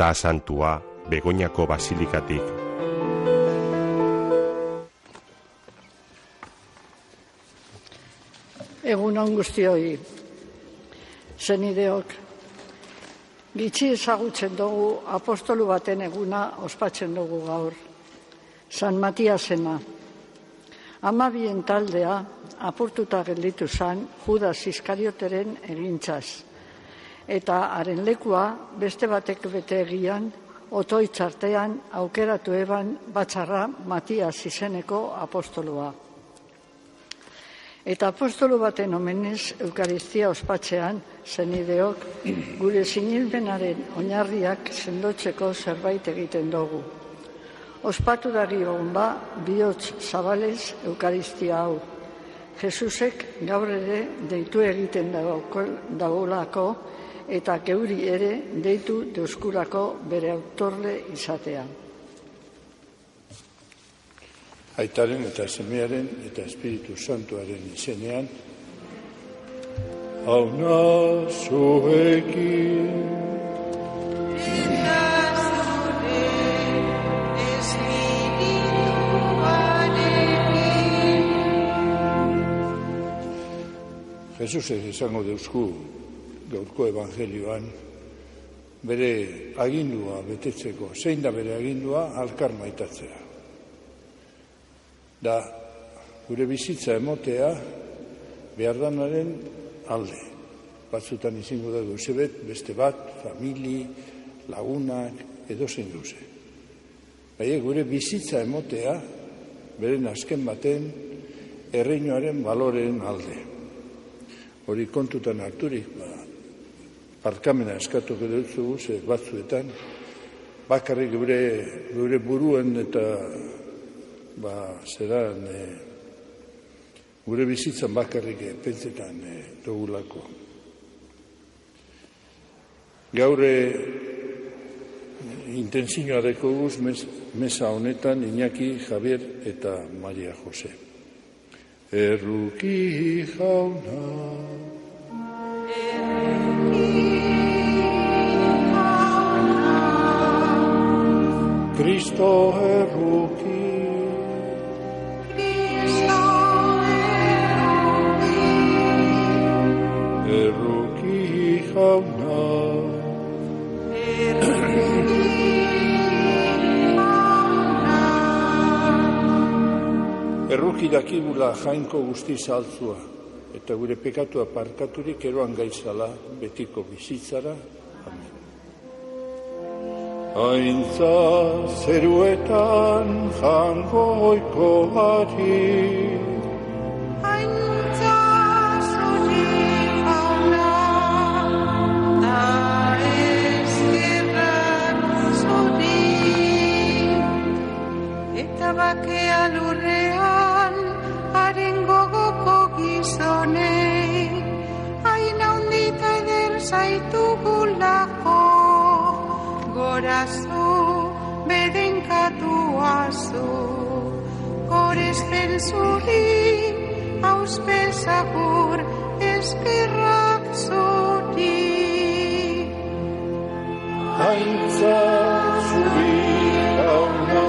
Eliza Santua, Begoñako Basilikatik. Egun on guztioi, senideok, gitxi ezagutzen dugu apostolu baten eguna ospatzen dugu gaur, San Matiasena. 12 taldea apurtuta gelditu zen Judas Iskarioteren egintzaz, eta haren lekua beste batek bete egian, otoitz artean aukeratu eban batzarra Matias izeneko apostolua. Eta apostolu baten omenez Eukaristia ospatzean, senideok, gure sinilmenaren oinarriak sendotzeko zerbait egiten dugu. Ospatu dagigun bihotz zabalez Eukaristia hau. Jesusek gaur ere deitu egiten dagolako eta geuri ere deitu deuskurako bere autorle izatea. Aitaren eta Semearen eta Espiritu Santuaren izenean, auna zuekin. Jesusek esango deuzku gaurko evangelioan, bere agindua betetzeko, zein da bere agindua, alkar maitatzea. Da, gure bizitza emotea behardanaren alde. Batzutan izango dugu zebet, beste bat, famili, lagunak, edozein duze. Baina gure bizitza emotea, beren azken baten, erreinoaren baloren alde. Hori kontutan harturik, parkamena eskatuko dutzugu, ze batzuetan, bakarrik gure buruen eta zeran gure bizitzan bakarrik pentsetan dugulako. Gaur intentzioa dekoguz mesa honetan Iñaki, Javier eta Maria Jose. Erruki jauna, Kristo erruki, erruki dakigula jainko guzti saltzua, eta gure pekatua parkaturik eroan gaizala betiko bizitzara. Amen. Aintza zeruetan jango oikoari, bakea lurrean, haren gogoko gizonei, hain handita eder zaitugulako, gorazu, bedenkatuazu, gorespen zuri, auspen zagur, eskerrak zuri. Haintza zuri hauna,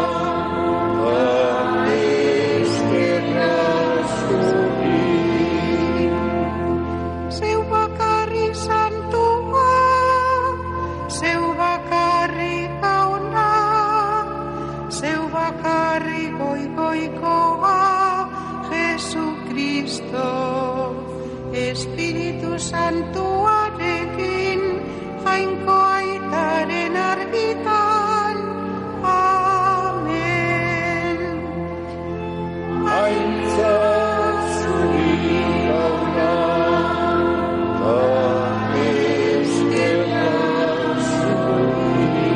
Espiritu Santuarekin, jainko aitaren argitan. Amen. Aintza zuri hauna, eskerrak zuri.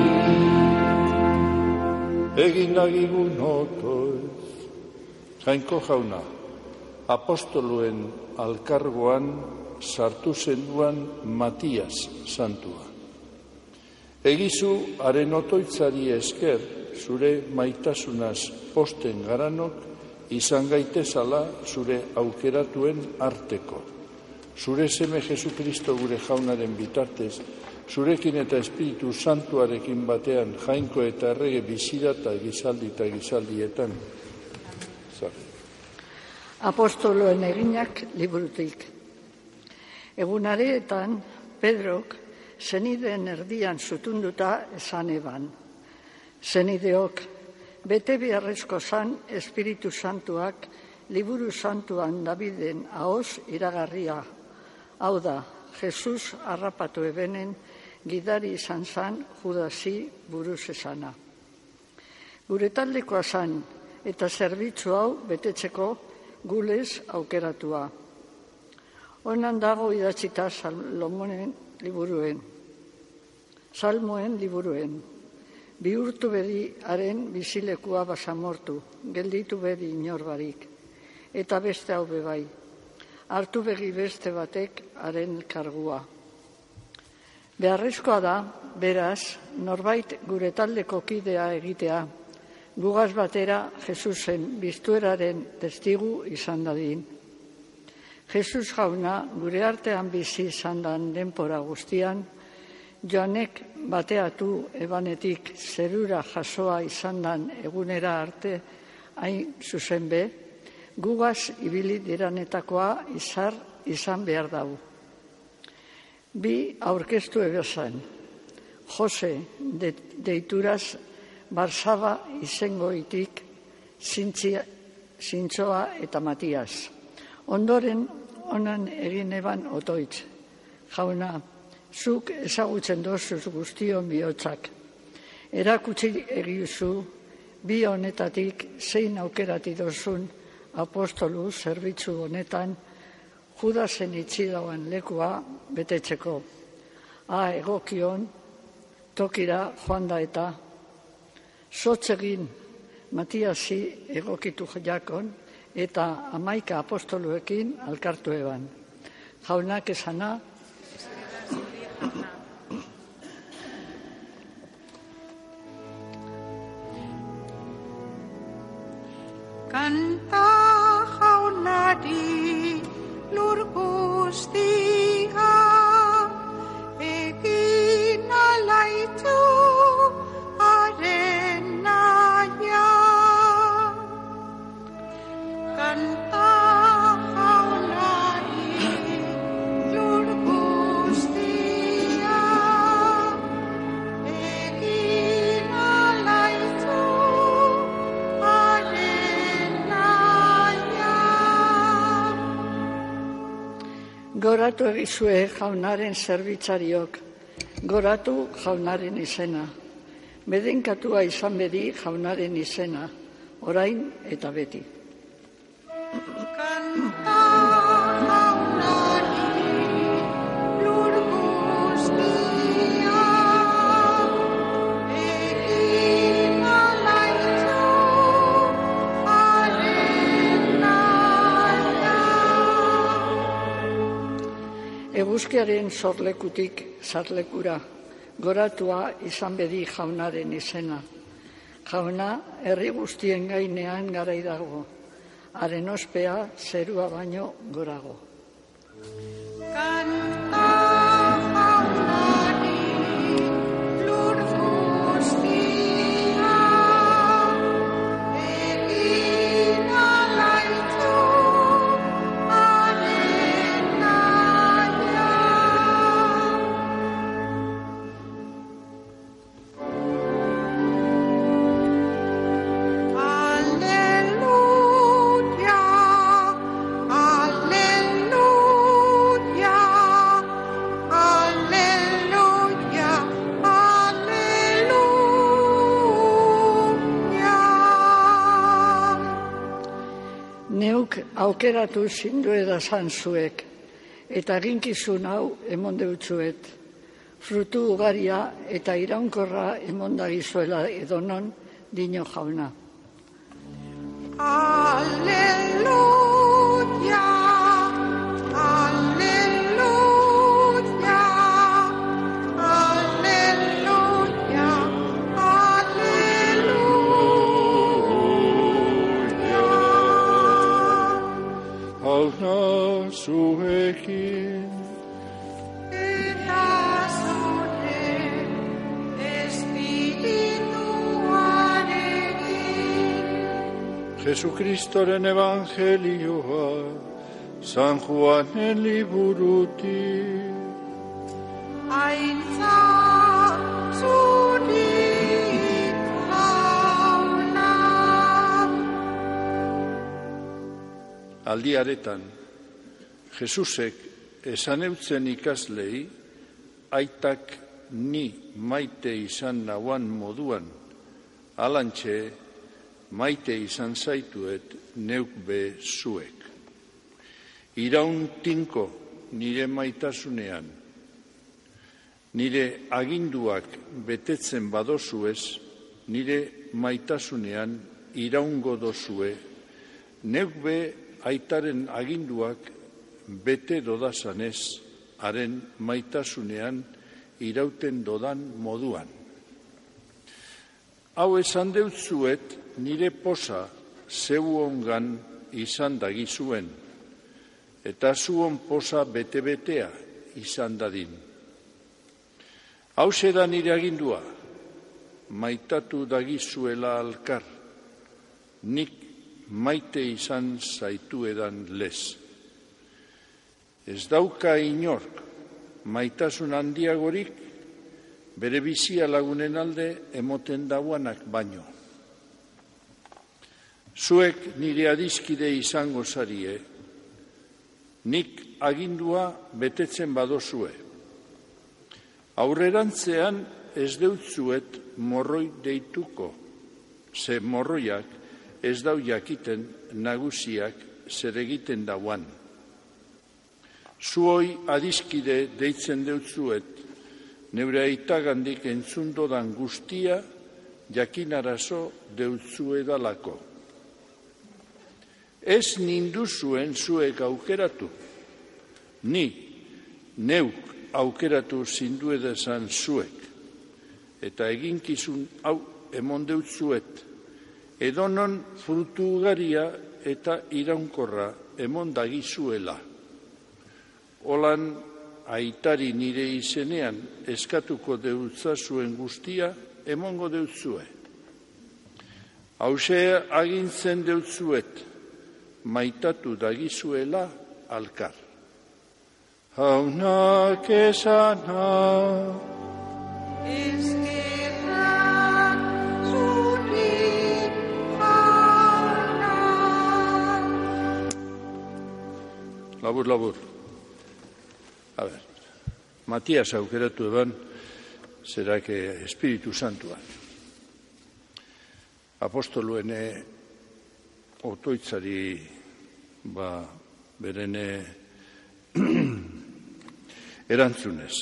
Egin nagigun otoez, jainko jauna, apostoluen alkargoan sartu zenduan Matias Santua. Egizu haren otoitzari esker zure maitasunaz posten garanok izan gaitezala zure aukeratuen arteko. Zure seme Jesukristo gure jaunaren bitartez zurekin eta Espiritu Santuarekin batean, jainko eta errege bizira eta gizaldietan. Apostoloen eginak liburutik. Egunareetan, Pedrok zenideen erdian zutunduta esan eban. Zenideok, bete beharrezko zan Espiritu Santuak liburu santuan Daviden ahoz iragarria. Hau da, Jesus harrapatu ebenen gidari izan zan Judasi buruz esana. Gure taldekoa zan eta zerbitzu hau betetzeko gulez aukeratua. Honan dago idatzita Salmoen liburuen. Bihurtu bedi haren bizilekua basamortu, gelditu bedi inorbarik. Eta beste hau bebai, hartu begi beste batek haren kargua. Beharrezkoa da, beraz, norbait gure taldeko kidea egitea, gugaz batera Jesusen biztueraren testigu izan dadin. Jesus jauna gure artean bizi izan dan denpora guztian, joanek bateatu ebanetik zerura jasoa izan dan egunera arte hain zuzen be, gugaz ibili diranetakoa izan behar dago. Bi aurkeztu ebezan, Jose deituraz Barsaba izengoitik Zintzoa eta Matias. Ondoren onan egin eban Otoitz. Jauna, zuk ezagutzen dozuz guztion bihotzak. Erakutsi egiuzu bi honetatik zein aukerati dozun apostolu zerbitzu honetan Judasen itxidauen lekua betetzeko. Egokion tokira joan da eta sotzegin Matiasi egokitu jakon eta 11 apostoluekin alkartu eban. Jaunak esana, kanta jaunari lur guztia, egin alaitu haren naia. Kanta jaunari lur guztia, egin alaitu haren naia. goratu egizue jaunaren zerbitzariok, goratu jaunaren izena. Bedenkatua izan bedi jaunaren izena, orain eta beti. Kanta jaunari lur guztia, egin alaitu haren naia. Eguzkiaren sorlekutik sarlekura, goratua izan bedi jaunaren izena. Jauna herri guztien gainean garai dago, haren ospea zerua baino gorago. Kanta jaunari lur guztia, egin alaitu haren naia. Alleluia, alleluia, alleluia, alleluia. Neuk aukeratu zindu edazan zuek, eta eginkizun hau emon deutzuet. Frutu ugaria eta iraunkorra emondagizuela edonon dino jauna. Alleluia, alleluia, alleluia, alleluia. Jauna zuekin, Eta zure Jesukristoren evangelioa, San Juanen liburutik. Aintza zurik jauna. Aldiaretan, Jesusek esan eutzen ikaslei, aitak ni maite izan nauan moduan, alantxe maite izan zaituet neuk be zuek. Iraun tinko nire maitasunean, nire aginduak betetzen badozuez, nire maitasunean iraungo dozue, neuk be aitaren aginduak bete dodazanez, haren maitasunean irauten dodan moduan. Hau esan deutzuet, nire posa zeuongan izan dagizuen, eta zuon posa bete-betea izan dadin. Hauxe da nire agindua, maitatu dagizuela alkar, nik maite izan zaituedan lez. Ez dauka inork maitasun handiagorik bere bizia lagunen alde emoten dauanak baino. Zuek nire adiskide izango zarie, nik agindua betetzen badozue. Aurrerantzean ez deutzuet morroi deituko, ze morroiak ez dau jakiten nagusiak zer egiten dauan. Zuoi adiskide deitzen deutzuet, neure aitagandik entzundodan guztia jakinarazo deutzuedalako. Ez ninduzuen zuek aukeratu, ni neuk aukeratu zinduedazan zuek, eta eginkizun hau emon deutzuet, edonon frutu ugaria eta iraunkorra emon dagizuela. Holan aitari nire izenean eskatuko deutzazuen guztia emongo deutzue. Hauxe agintzen deutzuet, maitatu dagizuela alkar. Jaunak esana, Eskerrak zurik jauna. Labur. A ver, Matias aukeratu eban, zerake Espiritu Santuan. Apostoluen otoitzari berene erantzunez.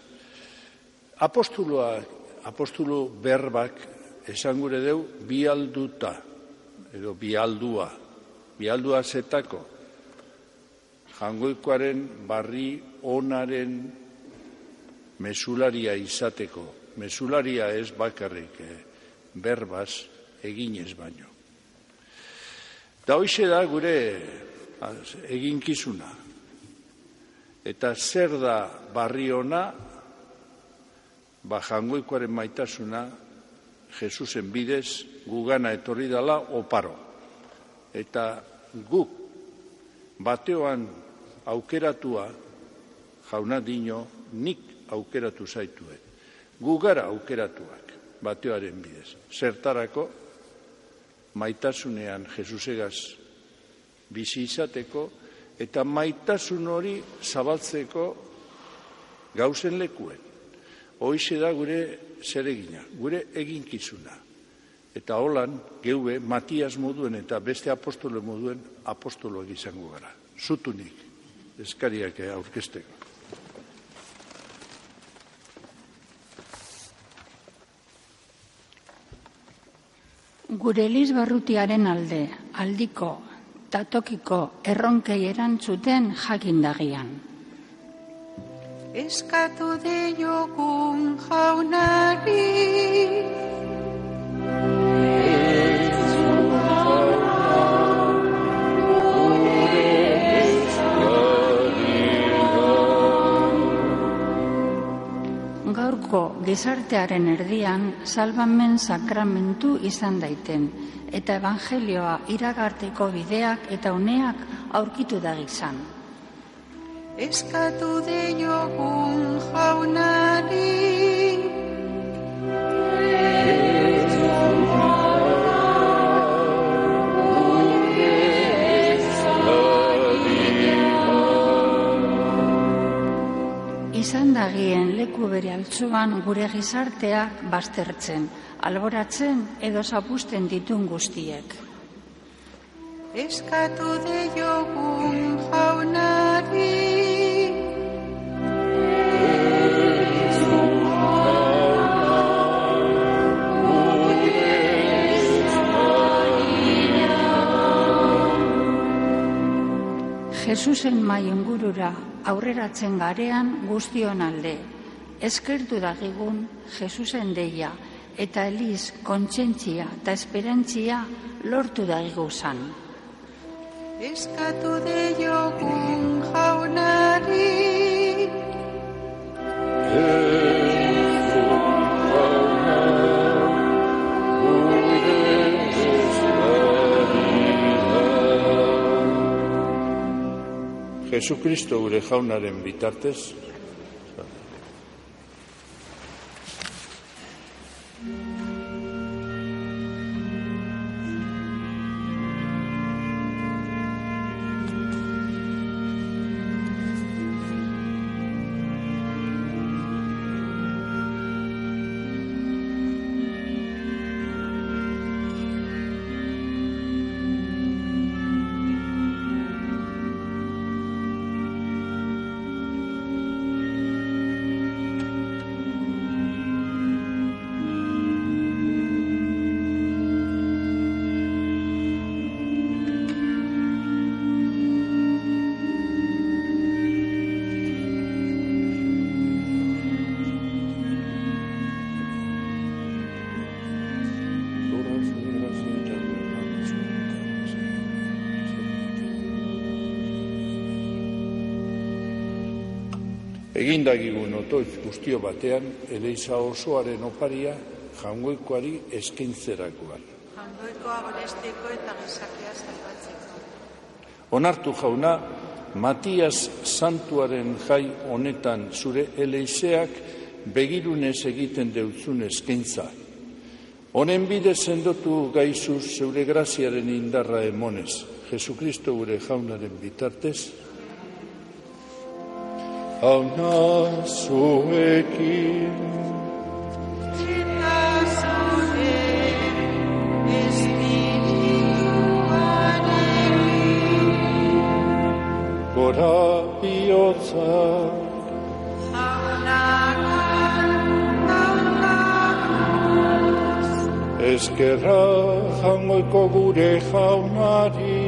Apostolo berbak esan gure deu bialduta, edo bialdua zetako, jangoikoaren barri onaren mesularia izateko. Mesularia ez bakarrik, berbaz eginez baino. Da hoxe da gure eginkizuna. Eta zer da barri ona, jangoikoaren maitasuna, Jesusen bidez, gugana etorri dala oparo. Eta guk bateoan aukeratua, jauna dino, nik aukeratu zaituet. Gugara aukeratuak, bateoaren bidez. Zertarako, maitasunean Jesusegaz bizi izateko, eta maitasun hori zabaltzeko gauzen lekuen. Hoize da gure zeregina, gure eginkizuna. Eta holan, geube, Matias moduen eta beste apostolo moduen apostoloak izango gara. Zutunik, eskariak aurkezteko. Gure Eliz Barrutiaren alde, aldiko, tatokiko erronkei erantzuten jakindagian. Eskatu diogun jaunari. Gaurko gizartearen erdian salbamen sakramentu izan daiten, eta evangelioa iragarteko bideak eta uneak aurkitu dagizan. Eskatu diogun jaunari, izan dagien leku bere altzuan gure gizarteak baztertzen, alboratzen edo zapusten ditun guztiek. eskatu diogun jaunari, Jesusen mai ingurura aurreratzen garean guztion alde, eskertu dagigun Jesusen deia eta eliz kontsentzia eta esperantzia lortu dagiguzan. eskatu diogun jaunari, Jesukristo gure jaunaren bitartez, egindagigun otoitz guztio batean, Eliza osoaren oparia jaungoikoari eskaintzerakoan. jaungoikoa goresteko eta gizakia salbatzeko. Onartu jauna, Matias santuaren jai honetan zure Elizeak begirunez egiten deutzun eskaintza. Honen bidez sendotu gaizuz zeure graziaren indarra emonez, Jesukristo gure jaunaren bitartez, jauna zuekin. Eta zure espirituarekin, Gora bihotza, jaunagan, eskerra jaungoiko gure jaunari.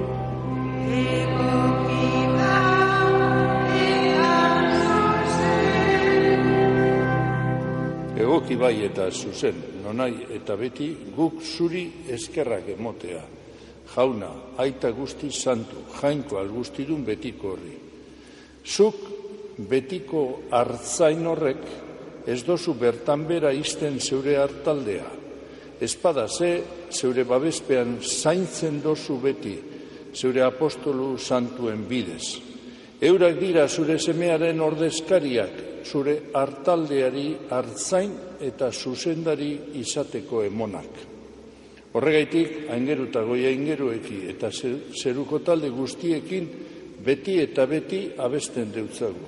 Egoki bai eta zuzen, nonai eta beti guk zuri eskerrak emotea. Jauna, aita guzti santu, jainko algustidun betiko horri. Zuk betiko hartzain horrek ez dozu bertan bera izten zeure hartaldea. Espada zeure babespean zaintzen dozu beti, zeure apostolu santuen bidez. Eurak dira zure semearen ordezkariak, zure hartaldeari hartzain eta zuzendari izateko emonak. Horregaitik, aingeru eta goia aingerueki eta zeruko talde guztiekin beti eta beti abesten deutzagu.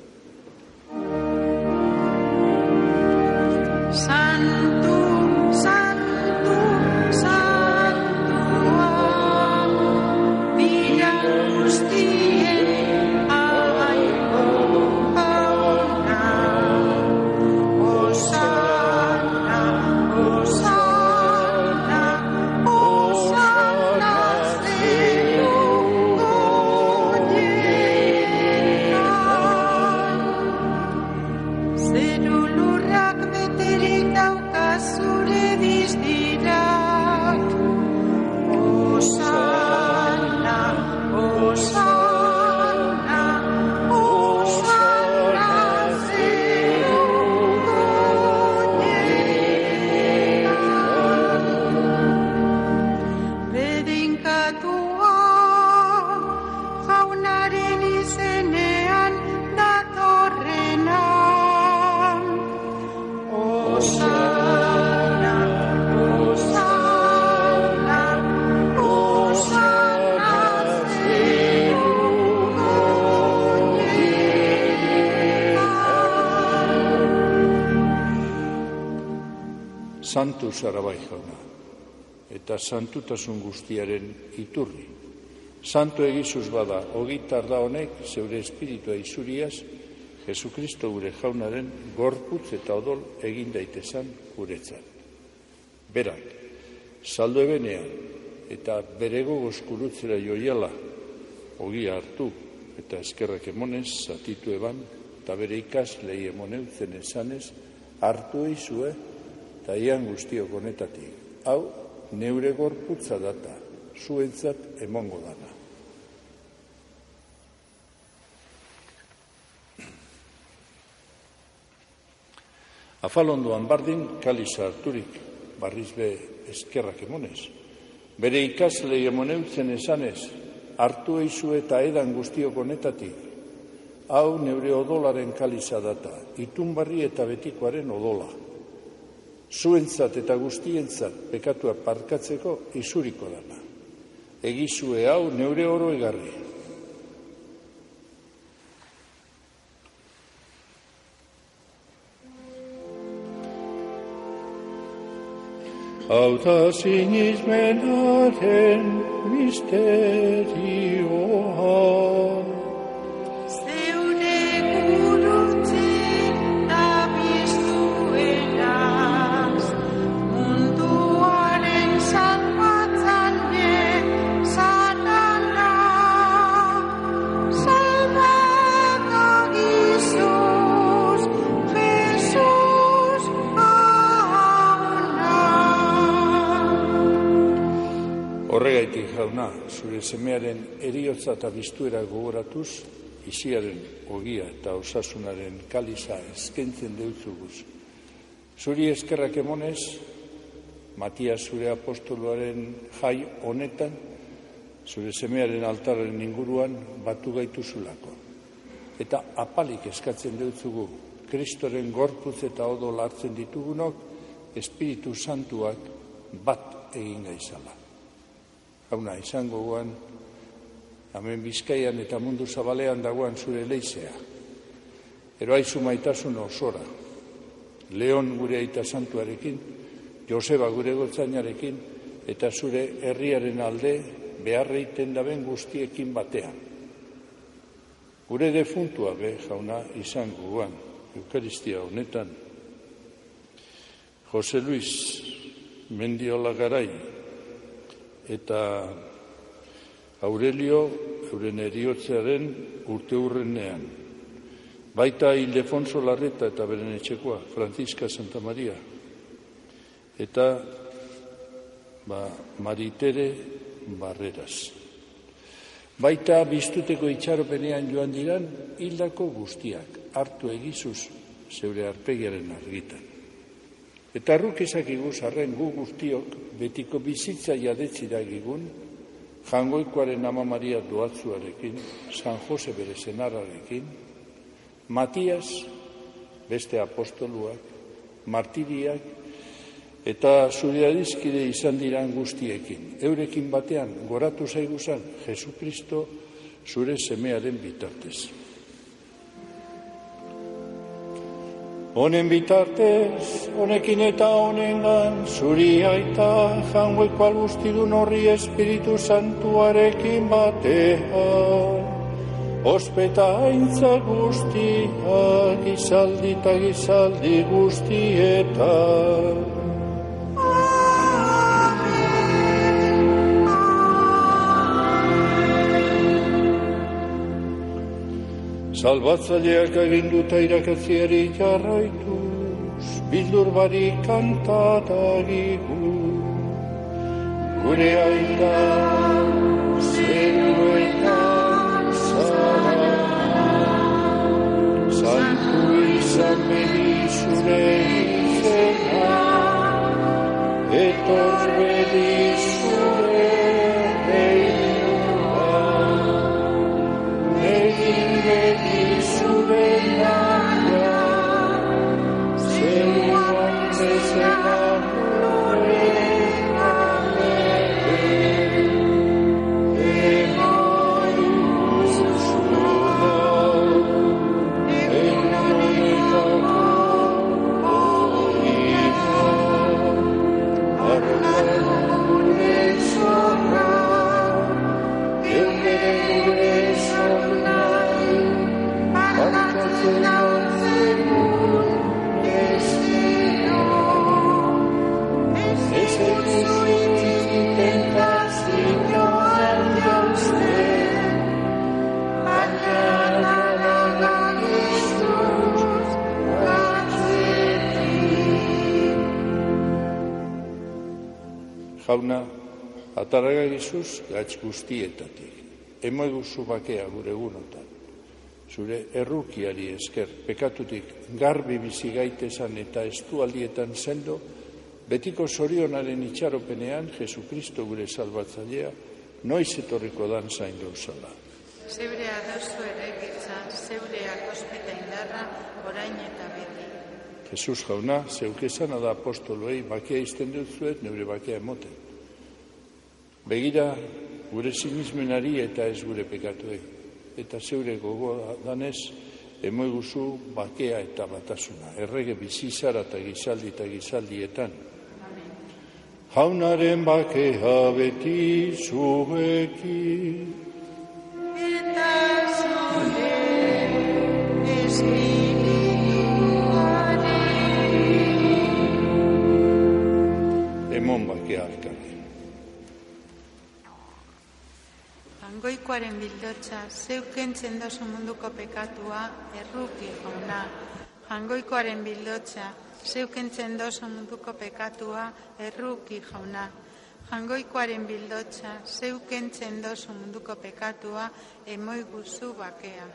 santu, santu, santua, bila guztien ahaiko jauna. Osana, osana, osana zeruko santu zara bai Jauna, eta santutasun guztiaren iturri. Santu egizuz bada, ogitar da honek, zeure espiritua izuriaz, Jesukristo gure Jaunaren gorputz eta odol egin daitezan guretzat. Berak, saldo ebenean eta bere gogoz kurutzera joiala, ogia hartu eta eskerrak emonez, zatitu eban, eta bere ikaslei emoneutzen esanez, hartu eizue, eta ian guztiok honetatik. Hau, neure gorputza data, zuentzat emongo dana. Afalondoan bardin, kaliza harturik, barriz be eskerrak emonez. Bere ikaslei emoneutzen esanez, hartu eizu eta edan guztiok honetatik. Hau neure odolaren kaliza data, itunbarri eta betikoaren odola. Zuentzat eta guztientzat pekatua parkatzeko izuriko dana. Egizue hau neure oro egarri. Hau da sinismenaren misterioa. Zeure gurutzik da biztueraz, munduaren salbatzaile zarala. Salbaka gizuz, Jesus Horregaitik, Jauna, zure semearen eriotza eta biztuera gogoratuz, isiaren ogia eta osasunaren kaliza eskentzen deutzuguz. Zuri eskerrak emonez, Matias zure apostoloaren jai honetan, zure semearen altarren inguruan batu gaituzulako. Eta apalik eskatzen deutzugu, Kristoren gorputz eta odol hartzen ditugunok, Espiritu Santuak bat egin gaizala. Jauna, izango guan, hemen Bizkaian eta mundu zabalean dagoan zure leizea. Eroaizu maitasun osora. Leon gure aita santuarekin, Joseba gure gotzainarekin, eta zure herriaren alde beharreiten daben guztiekin batean. Gure defuntua be, Jauna, izango guan, Eukaristia honetan. Jose Luis Mendiola Garai, eta Aurelio euren eriotzearen urte hurrenean. Baita Ildefonso Larreta eta beren etxekoa, Francisca Santa Maria. Eta Maritere Barreras. Baita biztuteko itxaropenean joan diran, hildako guztiak, hartu egizuz zeure arpegiaren argitan. Eta arruk ezakiguz arren gu guztiok betiko bizitza jadetzi dagigun, Jangoikoaren Ama Maria doatzuarekin, San Jose bere senarrarekin, Matias, beste apostoluak, martiriak, eta zure adizkide izan diran guztiekin. Eurekin batean goratu zaiguzan Jesukristo zure semearen bitartez. Honen bitartez, honekin eta honengan, zuri aita jangoiko algustidun horri Espiritu Santuarekin batean. Ospeta aintza guztiak, gizaldi eta gizaldi guztietan. Salbatzaileak aginduta irakatziari jarraituz, bildur barik kantatagigu. Gure aita zeruetan zara, santu izan bedi zure izena, etor bedi zure reina, egin bedi zure naia, zeruan bezena gure. Jauna, ataragagizuz gatz guztietatik. Emoiguzu bakea gure egunotan. Zure errukiari esker, pekatutik garbi bizi gaitesan eta estualdietan sendo, betiko zorionaren itxaropenean, Jesukristo gure salbatzailea, noiz etorriko dan zain gauzala. Zeurea dozu ere gitzan, zeureak ospita indarra, orain eta beti. Jesus jauna, zeukezana da apostoloei, bakea izten dutzuet, neure bakea emoten. Begira, gure sinismenari eta ez gure pekatuei. Eta zeure gogo danez, emoiguzu bakea eta batasuna. Errege bizizara eta gizaldietan. Jaunaren bakea beti zuekin. Eta zure espirituari. Emon bakea alkarri. Hangoikoaren bildotza, zeuk kentzen dozu munduko pekatua, erruki jauna. Hangoikoaren bildotza, zeuk kentzen dozu munduko pekatua, erruki jauna. Hangoikoaren bildotza, zeuk kentzen dozu munduko pekatua, emoiguzu bakea.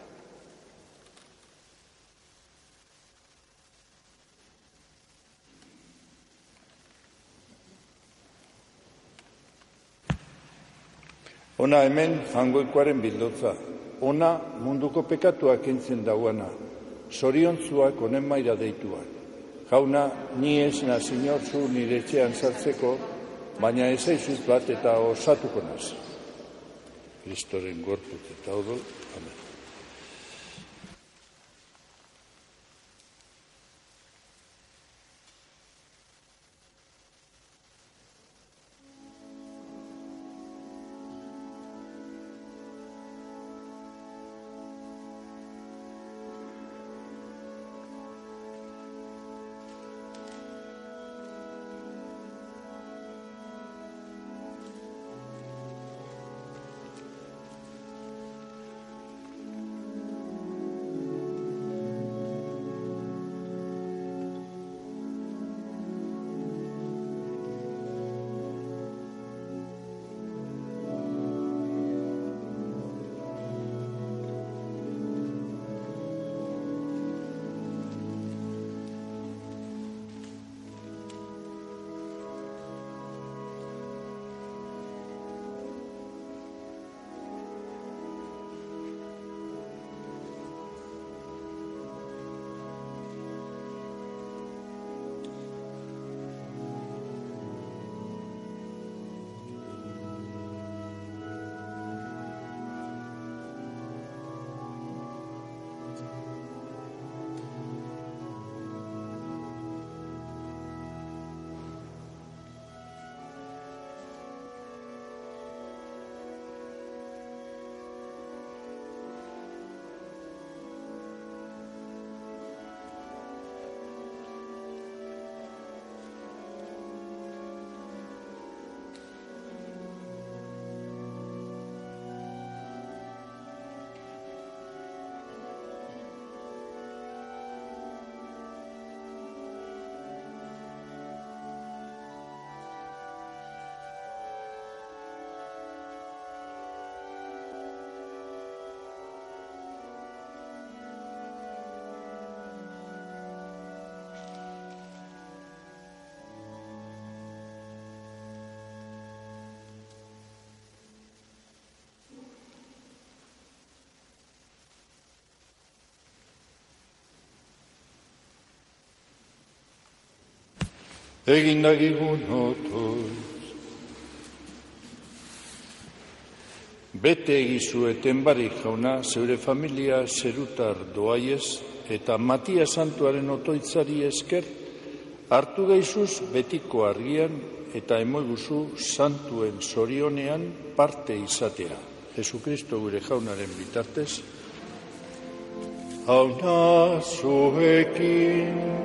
Ona hemen hangoikoaren bildotza. Ona munduko pekatuak kentzen dauana. Zoriontzuak onen maira deituak. Jauna, ni ez na sinortzu nire etxean sartzeko, baina ez aizuz bat eta osatuko naz. Kristoren gorputz eta odol. Amen. Egin dagigun otoz. Bete egizueten barik jauna, zeure familia zerutar doaiez, eta Matia Santuaren otoitzari esker, hartu gaizuz betiko argian, eta emoiguzu santuen zorionean parte izatea. Jesukristo gure jaunaren bitartez. Jauna zuekin.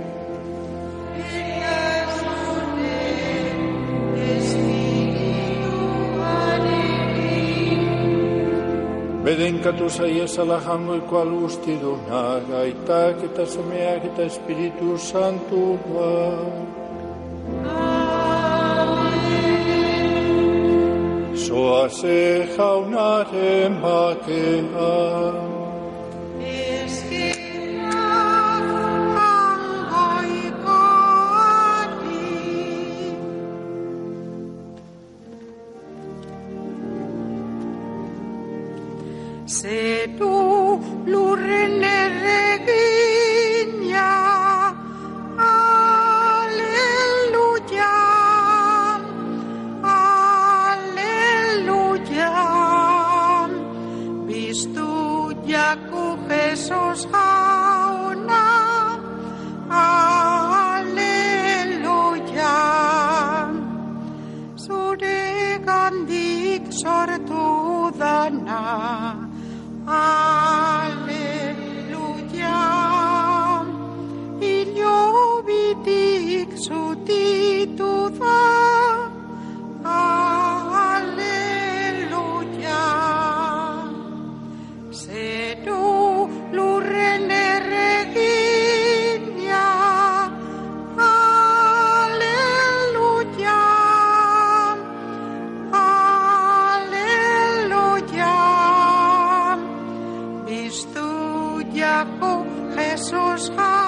Bedenkatu zaiezala jangoiko algustidunak, aitak eta semeak eta Espiritu Santua. Amen. zoaze jaunaren bakean. Zeru lurren erregina, aleluia, aleluia. Biztu jaku Jesus jauna, aleluia. Zure gandik sortu dana, aleluia, inobitik zutitu da, aleluia. Zeru lurren erregina, aleluia, aleluia. Biztu jako Jesus